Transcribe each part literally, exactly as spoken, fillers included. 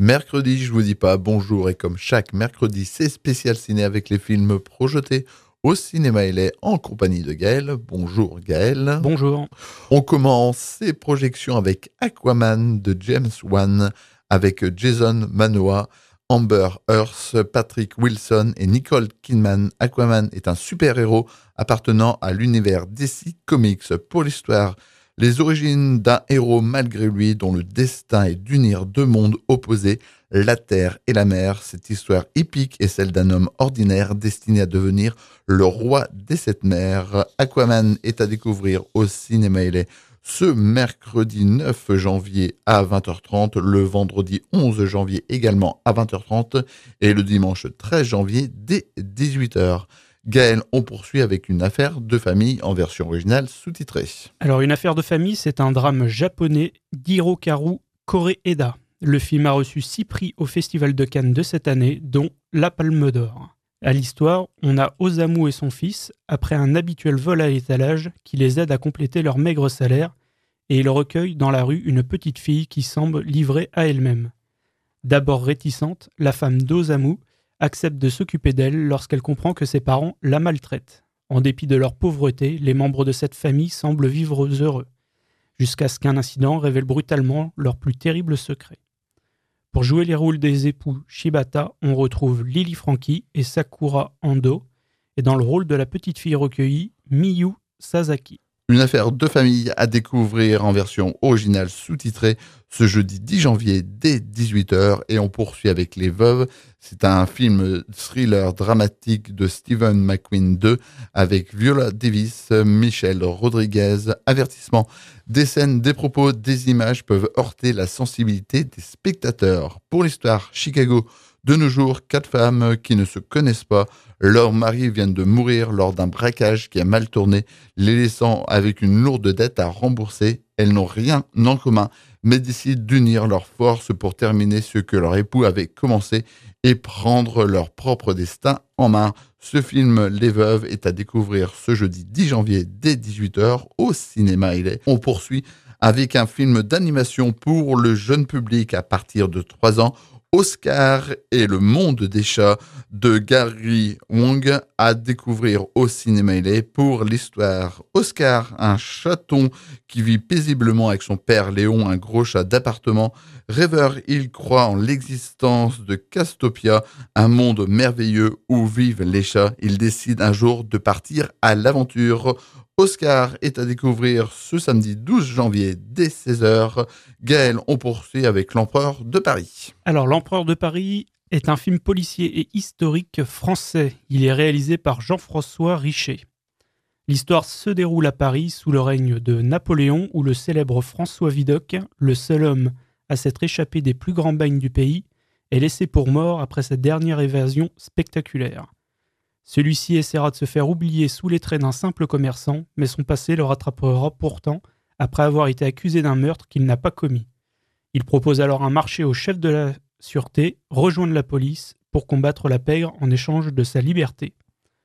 Mercredi, je vous dis pas bonjour et comme chaque mercredi, c'est spécial ciné avec les films projetés au cinéma L A en compagnie de Gaël. Bonjour Gaël. Bonjour. On commence ces projections avec Aquaman de James Wan avec Jason Momoa, Amber Heard, Patrick Wilson et Nicole Kidman. Aquaman est un super-héros appartenant à l'univers D C Comics. Pour l'histoire, les origines d'un héros malgré lui dont le destin est d'unir deux mondes opposés, la terre et la mer. Cette histoire épique est celle d'un homme ordinaire destiné à devenir le roi des sept mers. Aquaman est à découvrir au cinéma L A ce mercredi neuf janvier à vingt heures trente, le vendredi onze janvier également à vingt heures trente et le dimanche treize janvier dès dix-huit heures. Gaël, on poursuit avec une affaire de famille en version originale sous-titrée. Alors, Une affaire de famille, c'est un drame japonais d'Hirokazu Koreeda. Le film a reçu six prix au Festival de Cannes de cette année, dont la Palme d'Or. À l'histoire, on a Osamu et son fils, après un habituel vol à l'étalage qui les aide à compléter leur maigre salaire, et ils recueillent dans la rue une petite fille qui semble livrée à elle-même. D'abord réticente, la femme d'Osamu accepte de s'occuper d'elle lorsqu'elle comprend que ses parents la maltraitent. En dépit de leur pauvreté, les membres de cette famille semblent vivre heureux, jusqu'à ce qu'un incident révèle brutalement leur plus terrible secret. Pour jouer les rôles des époux Shibata, on retrouve Lily Franky et Sakura Ando, et dans le rôle de la petite fille recueillie, Miyu Sasaki. Une affaire de famille à découvrir en version originale sous-titrée ce jeudi dix janvier dès dix-huit heures et on poursuit avec Les Veuves. C'est un film thriller dramatique de Stephen McQueen deux avec Viola Davis, Michelle Rodriguez. Avertissement, des scènes, des propos, des images peuvent heurter la sensibilité des spectateurs. Pour l'histoire, Chicago. De nos jours, quatre femmes qui ne se connaissent pas, leur mari vient de mourir lors d'un braquage qui a mal tourné, les laissant avec une lourde dette à rembourser. Elles n'ont rien en commun, mais décident d'unir leurs forces pour terminer ce que leur époux avait commencé et prendre leur propre destin en main. Ce film, Les Veuves, est à découvrir ce jeudi dix janvier dès dix-huit heures au cinéma L A. On poursuit avec un film d'animation pour le jeune public à partir de trois ans. Oscar et le monde des chats de Gary Wong à découvrir au cinéma L A. Pour l'histoire, Oscar, un chaton qui vit paisiblement avec son père Léon, un gros chat d'appartement. Rêveur, il croit en l'existence de Castopia, un monde merveilleux où vivent les chats. Il décide un jour de partir à l'aventure. Oscar est à découvrir ce samedi douze janvier dès seize heures. Gaël, on poursuit avec L'Empereur de Paris. Alors, L'Empereur de Paris est un film policier et historique français. Il est réalisé par Jean-François Richer. L'histoire se déroule à Paris sous le règne de Napoléon où le célèbre François Vidocq, le seul homme à s'être échappé des plus grands bagnes du pays, est laissé pour mort après sa dernière évasion spectaculaire. Celui-ci essaiera de se faire oublier sous les traits d'un simple commerçant, mais son passé le rattrapera pourtant après avoir été accusé d'un meurtre qu'il n'a pas commis. Il propose alors un marché au chef de la sûreté, rejoindre la police pour combattre la pègre en échange de sa liberté.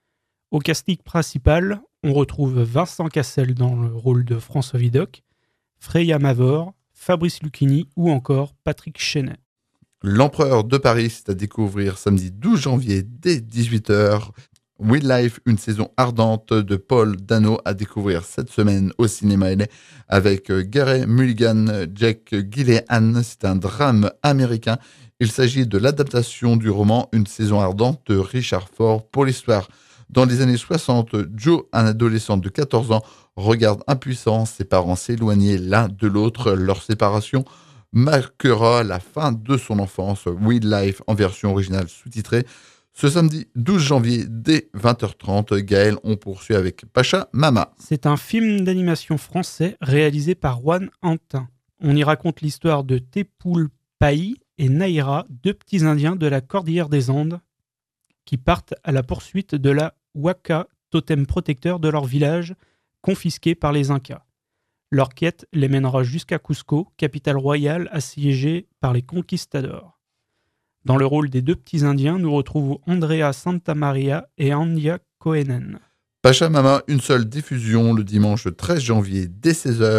Au casting principal, on retrouve Vincent Cassel dans le rôle de François Vidocq, Freya Mavor, Fabrice Lucchini ou encore Patrick Chenet. L'Empereur de Paris, c'est à découvrir samedi douze janvier dès dix-huit heures. Wildlife, une saison ardente de Paul Dano à découvrir cette semaine au cinéma L A avec Gary Mulligan, Jack Gillian. C'est un drame américain. Il s'agit de l'adaptation du roman Une saison ardente de Richard Ford. Pour l'histoire, dans les années soixante, Joe, un adolescent de quatorze ans, regarde impuissant ses parents s'éloigner l'un de l'autre. Leur séparation marquera la fin de son enfance. Wildlife en version originale sous-titrée. Ce samedi douze janvier dès vingt heures trente, Gaël, on poursuit avec Pacha Mama. C'est un film d'animation français réalisé par Juan Antin. On y raconte l'histoire de Tepoul Pai et Naira, deux petits Indiens de la Cordillère des Andes, qui partent à la poursuite de la Huaca, totem protecteur de leur village, confisqué par les Incas. Leur quête les mènera jusqu'à Cusco, capitale royale assiégée par les conquistadors. Dans le rôle des deux petits Indiens, nous retrouvons Andrea Santamaria et Anya Koenen. Pacha Mama, une seule diffusion le dimanche treize janvier dès seize heures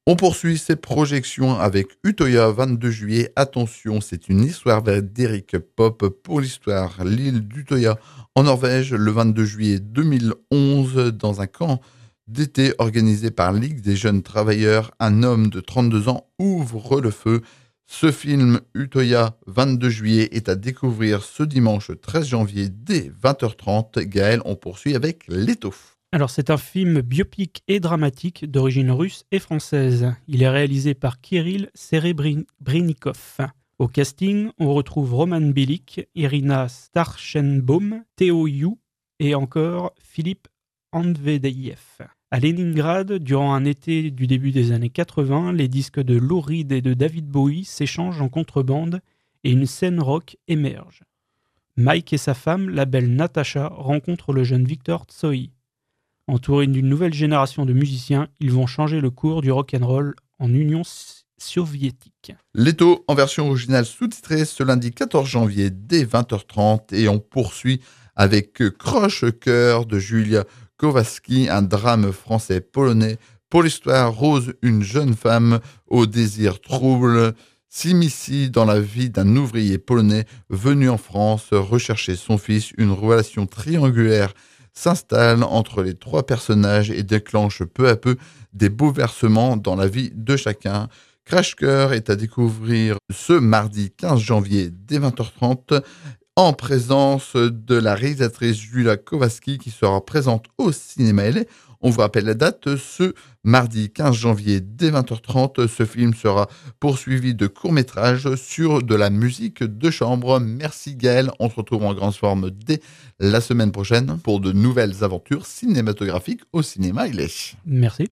On poursuit ses projections avec Utøya, vingt-deux juillet. Attention, c'est une histoire d'Eric Pop pour l'histoire. L'île d'Utøya en Norvège, le vingt-deux juillet deux mille onze, dans un camp d'été organisé par Ligue des jeunes travailleurs, un homme de trente-deux ans ouvre le feu. Ce film Utøya, vingt-deux juillet, est à découvrir ce dimanche treize janvier dès vingt heures trente. Gaël, on poursuit avec Leto. Alors c'est un film biopic et dramatique d'origine russe et française. Il est réalisé par Kirill Serebrennikov. Au casting, on retrouve Roman Bilic, Irina Starchenbaum, Theo Yu et encore Philippe Andvedeyev. À Leningrad, durant un été du début des années quatre-vingts, les disques de Lou Reed et de David Bowie s'échangent en contrebande et une scène rock émerge. Mike et sa femme, la belle Natasha, rencontrent le jeune Victor Tsoi. Entourés d'une nouvelle génération de musiciens, ils vont changer le cours du rock'n'roll en Union soviétique. Leto en version originale sous-titrée ce lundi quatorze janvier dès vingt heures trente, et on poursuit avec Croche-Cœur de Julia Kowalski, un drame français-polonais. Pour l'histoire, Rose, une jeune femme au désir trouble, s'immisce dans la vie d'un ouvrier polonais venu en France rechercher son fils. Une relation triangulaire s'installe entre les trois personnages et déclenche peu à peu des bouleversements dans la vie de chacun. Crash-Cœur est à découvrir ce mardi quinze janvier dès vingt heures trente en présence de la réalisatrice Julia Kowalski qui sera présente au Cinéma L A. On vous rappelle la date, ce mardi quinze janvier dès vingt heures trente. Ce film sera poursuivi de courts-métrages sur de la musique de chambre. Merci Gaël, on se retrouve en grande forme dès la semaine prochaine pour de nouvelles aventures cinématographiques au Cinéma L A. Merci.